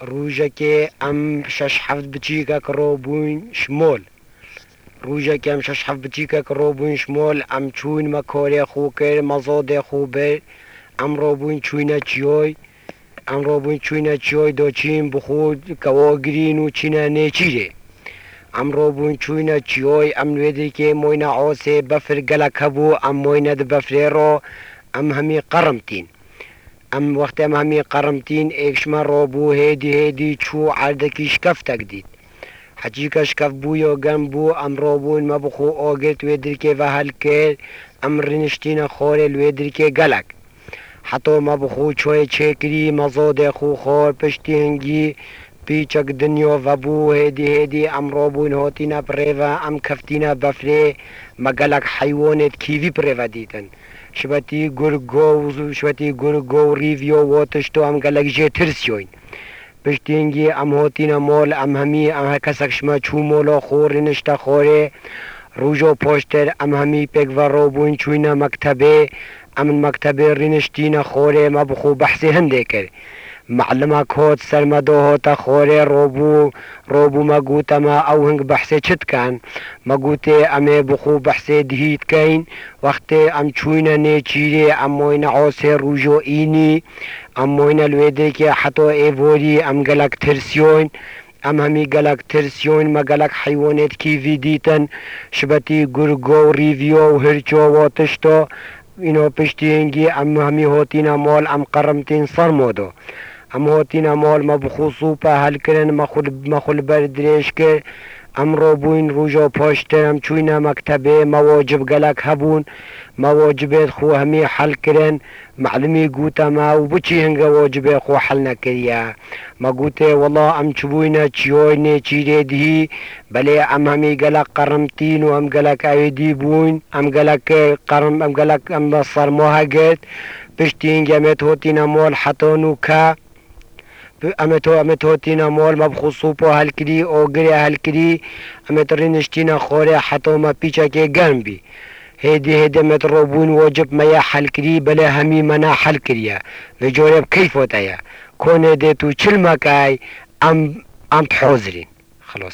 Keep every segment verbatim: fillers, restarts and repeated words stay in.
روژه ام شش هفت بچیکە کڕۆ بووین شمۆل ڕوژێکی ئەم شەش هەفت بچیکە کڕۆ بووین شمۆل ئەم چوونمە کۆرێ خو کرد مەزۆدێ خو بێ ئەمڕۆ بووین چوینە چیۆی ئەمڕۆ بووین چوینە چیۆی دۆچین بخود کەوە گرین و چینە نێچیرێ ئەمڕۆ بووین چوینە چیۆی ئەم نوێدێکێ مۆینە ئۆسێ بەفر گەلک هەبوو ئەم مۆینە بەفرێڕۆ ئەم هەمی قەڕمتین ئەم وەختێ ئەم هەمی قەڕمتین ئێکشمە ڕۆبوو هێدی هێدی چوو عردەکی شکەفتەک دیت حەجیکە شکەف بوویۆ گەم بوو ئەمڕۆ بوون مە بخۆ ئۆگرت وێ درکێ بە هەل کرد ئەم ڕنیشتینە خۆرێ لێ درکێ گەلک حتۆ مە بخۆ چۆی چێکری مەزۆ دێخو خۆر پشتی هەنگی پیچەک دنیۆڤە بوو هێدی هێدی ئەمڕۆ بوون هۆتینە پرێڤە ئەم کەفتینە بەفرێ مەگەلک حیوۆنێت کیوی پرێڤە دیتن شبەتی گورگۆ و شوەتی گورگۆ و ریڤیۆ وۆتشتۆ ئەم گەلک ژێ ترسیۆین پشتینگی ئەم هۆتینە مۆل ئەم هەمی ئەم هە کەسەکشمە چوو مۆلۆ خۆڕی نیشتە خۆرێ ڕوژۆ پۆشتر ئەم هەمی پێکڤە ڕۆبووین چوینە مەکتەبێ ئەمن مەکتەبێ ڕینشتینە خۆرێ مە بخۆ بەحسێ هەندێک کرد معلمە کۆت سەرمەدۆ هۆتە خۆرێ ڕۆبوو ڕۆبوو مەگوتەمە ئەو هەنگ بەحسێ چتکان مەگوتێ ئەمێ بخۆ بەحسێ دهیتکەین وەختێ ئەم چوینە نێچیرێ ئەم مۆینە ئۆسێ ڕوژۆ ئینی ئەم مۆینە لوێدێکێ حتۆ ئێڤۆری ئەم گەلک ترسیۆین ئەم هەمی گەلک ترسیۆین مەگەلک حیوۆنێت کیڤی دیتن شبەتی گورگۆ و ریڤیۆ و هرچۆ وۆتشتۆ اینۆ پشتینگی ئەم هەمی هۆتینە مۆل ئەم قەڕمتین سەرمۆدۆ ئەم هۆتینە مۆل مە بخوسوپە هەلکردن مەخول بەر درێژ کرد ئەمڕۆ بووین ڕوژۆ پۆشتر ئەم چوینە مەکتەبێ مەوەجب گەلک هەبوون مەوەجبێت خۆ هەمی حەلکردن معلمی گوتەمە و بچی هەنگە وەجبێ خۆ حەل نەکردیە مەگوتێ وەڵا ئەم چبووینە چیۆی نێچیرێ دهی بەلێ ئەم هەمی گەلک قەڕمتین و ئەم گەلک ئاوێدی بووین ئەم گەلک قەڕم ئەم گەلک ئەم بە سەرمۆ هەگرت پشتینگە ئەمێت هۆتینە مۆل حەتۆن و کە ئەمە تۆ ئەمە تۆتینە مۆل مە بخوسوپ و هەلکری ئۆگرێ هەلکری ئەمێت ڕینشتینە خۆرێ حەتۆمە پیچەکێ گەرمبی هێدی هێدەمێت ڕۆبوون وەجب مەیە حەلکری بەلێ هەمی مەنا حەلکریە لە جۆرێ بکەیفۆتەیە کۆنێ دێت و چلمەکای ئەم ئەم حۆزرین خلاص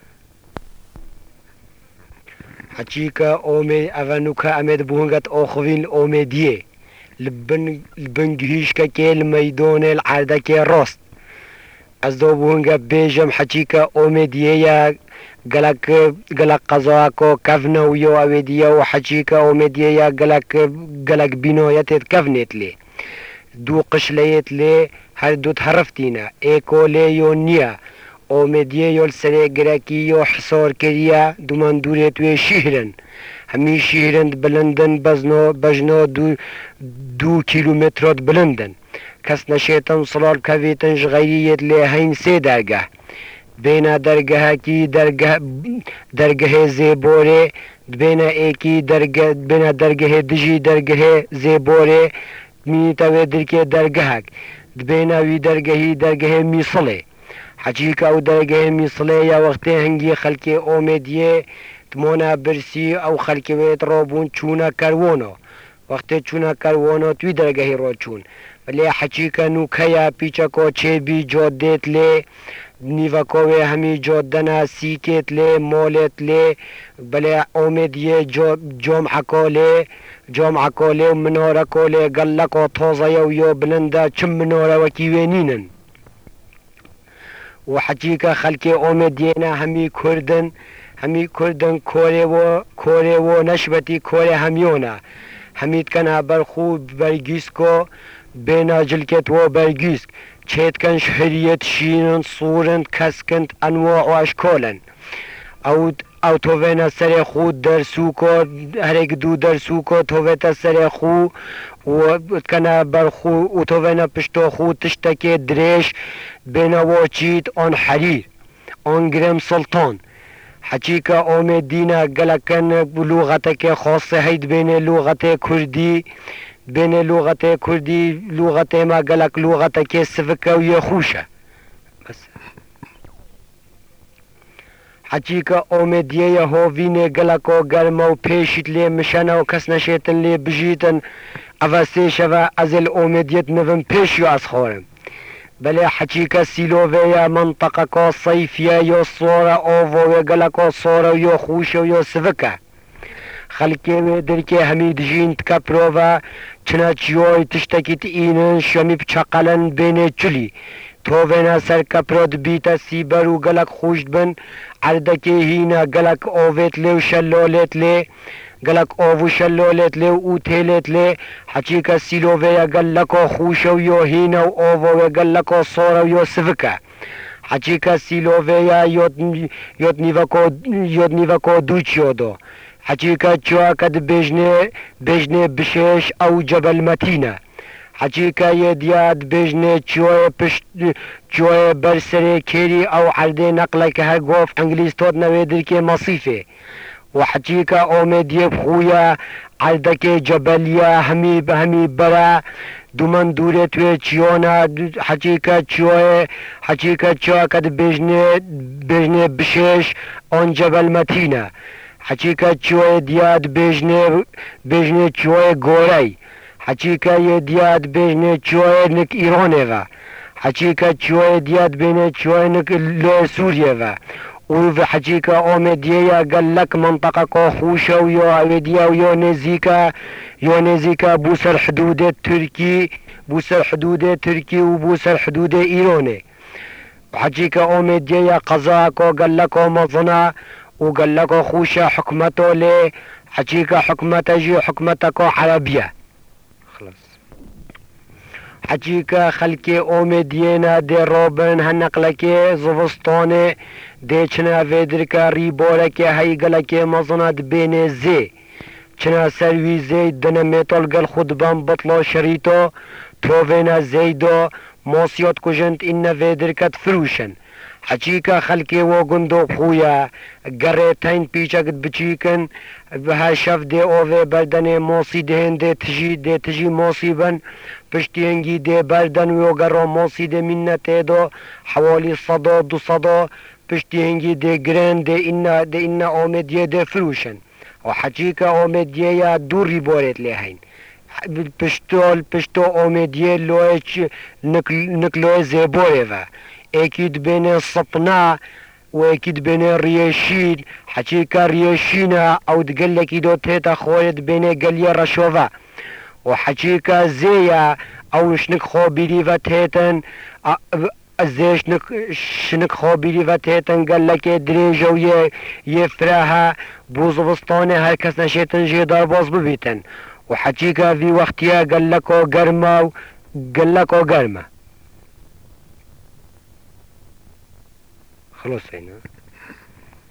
حەچیکە ئۆمێ ئەڤە نوکە ئەمێت بوونگەت ئۆخوین ئۆمێدیێ بنگهیشکەکێ مەیدۆنێ عردەکێ ڕۆست ئەس دۆ بوونگە بێژەم حەچیکە ئۆمێدیەیە گەلک گەلک قەزاکۆ کەڤنە و یۆ ئەوێدیە و حەچیکە ئۆمێدیەیە گەلک گەلک بینۆیەتێت کەڤنێت لێ دوو قشلەیەت لێ هەردووت هەرفتینە ئێکۆ لێ یۆ نییە ئۆمێدیە یۆل سەرێ گرەکی یۆ حسۆر کردە دومان دوورێت وێ شیهرن هەمی شیهرند بلندن بەزنۆ بەژنۆ دوو کیلومترۆت بلندن کەس نەشێتن سڵال کەوێتن ژغەیریەت لێ هەین سێ دەرگە بێنە دەرگەهەکی دەرگەهێ زێبۆرێ بێنە ئێکی بێنە دەرگەهێ دژی دەرگەهێ زێبۆرێ مینیتەوێ درکێ دەرگەهەک دبێنەوی دەرگەهی دەرگەهێ میسڵێ حەجیکە ئەو دەرگەهێ میسڵێ یا وەختێ هەنگی خەلکێ ئۆمێدیێ تمۆنە برسی ئەو خەلکەوێت ڕۆبوون چوونە کەروۆنۆ وەختێ چوونە کەروۆنۆ توی دەرگەهی ڕۆچوون بەلێ حەچیکە نوکەیە پیچەکۆ چێبی جۆت دێت لێ نیڤەکۆوێ هەمی جۆدەنە سیکێت لێ مۆلێت لێ بەلێ ئۆمێدیە جۆم حەکۆ لێ جۆم حەکۆ لێ و منۆرەکۆ لێ گەلەکۆ تۆزەیە و یۆ بلندە چم منۆرەوەکی وێنینن و حەچیکە خەلکێ ئۆمێدیێنە هەمی کوردن هەمی کوردن کۆرێەوە کۆرێەوە نەشبەتی کۆرێ هەمیۆنە هەمیتکەنا بەرخوو بەرگیسکۆ بێنە جلکێتەوە بەرگیسک چێتکەن شهریەت شینن سوورند کەسکند ئەنوە ئاشکۆلن ئەو ئەو تۆڤێنە سەرێ خوو دەرسوکۆ هەرێک دوو دەرسوکۆ تۆڤێتە سەرێ خوو وکەنە بەرخوو و تۆڤێنە پشتۆ خوو تشتەکێ درێژ بێنەوە چیت ئۆن حەریر ئۆن گرێم سڵتۆن حەچیکە ئۆمێدینە گەلەکەن لوغەتێکێ خۆسە هەیت بێنێ لوغەتێ کوردی بێنێ لوغەتێ کوردی لوغەتێمە گەلک لوغەتەکێ سڤکە و یەخوشە حەچیکە ئۆمێدیەیە هۆڤینێ گەلەکۆ گەرمە و پێشیت لێ مشەنە و کەس نەشێتن لێ بژیتن ئەڤە سێشەوە ئەزێل ئۆمێدیەت نڤم پێشی و ئەسخۆرم بله حچیکا سیلوویا منطقه صیفیه یا صورة اوفو یا گلکو صورة یا خوش یا سفکه خلکی و درکه همید جین تکپرو چنا چیوی تشتکیت اینن شمی بچقلن بین چلی تو وینا سر کپرود بیتا سیبر و گلک خوشت بن عردکی هینا گلک اوویت لی و شلولت لی گلک اوو شلولت لی و اوتیلت لی حچیکا سیلوویا گلکو خوشو یو هینا و اوو گلکو صورو یو سفکه حچیکا سیلوویا یوت نیوکو یوت نیوکو دوچیو دو حچیکا چوا کد بجنه بجنه بشش او جبل متینه حچیکا یه دیاد بجنه چوه پشت چوه برسره کری او عرده نقله که هر گوف انگلیس تود نویدر که مصیفه و حچیکا اومدیه بخویا عرده که جبلیه همی همی برا دومن دوره توی چیونا حچیکا چوه حچیکا چوه کد بجنه بجنه بشش اون جبل متینه حچیکا چوه دیاد بجنه بجنه چوه گوری حچیکا یه دیاد بجنه چوه نک ایرانه و حچیکا چوه دیاد بینه چوه نک لو سوریه و و حچیکا اومدیه یا گلک منطقه که خوشه و یا عویدیه و یا نزیکا یا نزیکا بوسر حدود ترکی بوسر حدود ترکی و بوسر حدود ایرانه حچیکا اومدیه یا قضاکو گلکو مظنه وقال لك خوشة حكمته لي حكيك حكمته جي حكمتك عربية خلاص حكيك خلكي اومدينا دي روبن هنقلكي زفستاني دي چنا فيدركا ريبولكي هيقلكي مظنات بين زي چنا سروي زي دنميتول قل خدبان بطلو شريطو توفينا زيدو موسيوت كجنت إن فيدركت فروشن حچیکا خلکی و گندو خویا گره تین پیچک بچیکن به شف ده اوه بردن موسی دهن ده تجی ده تجی موسی بن پشتی انگی ده بردن و گرو موسی ده منته دو حوالی صدا دو صدا پشتی انگی ده گرن ده اینا ده اینا اومدیه ده فروشن و حچیکا اومدیه یا دوری بورت لیهین پشتول پشتو اومدیه لوچ نکلو زبوره و اكيد بين الصطناء واكيد بين الرياشين حكيكا رياشينا او تقلك دو تيتا خويت بين قليا رشوفا وحكيكا زيا او شنك خو بيريفا تيتن زي شنك شنك خو بيريفا تيتن قالك دريجا ويه يفراها بوزبسطاني هر كس نشيتن جي داربوز ببيتن وحكيكا في وقتها قالكو قرما قالكو قرما خلاص هنا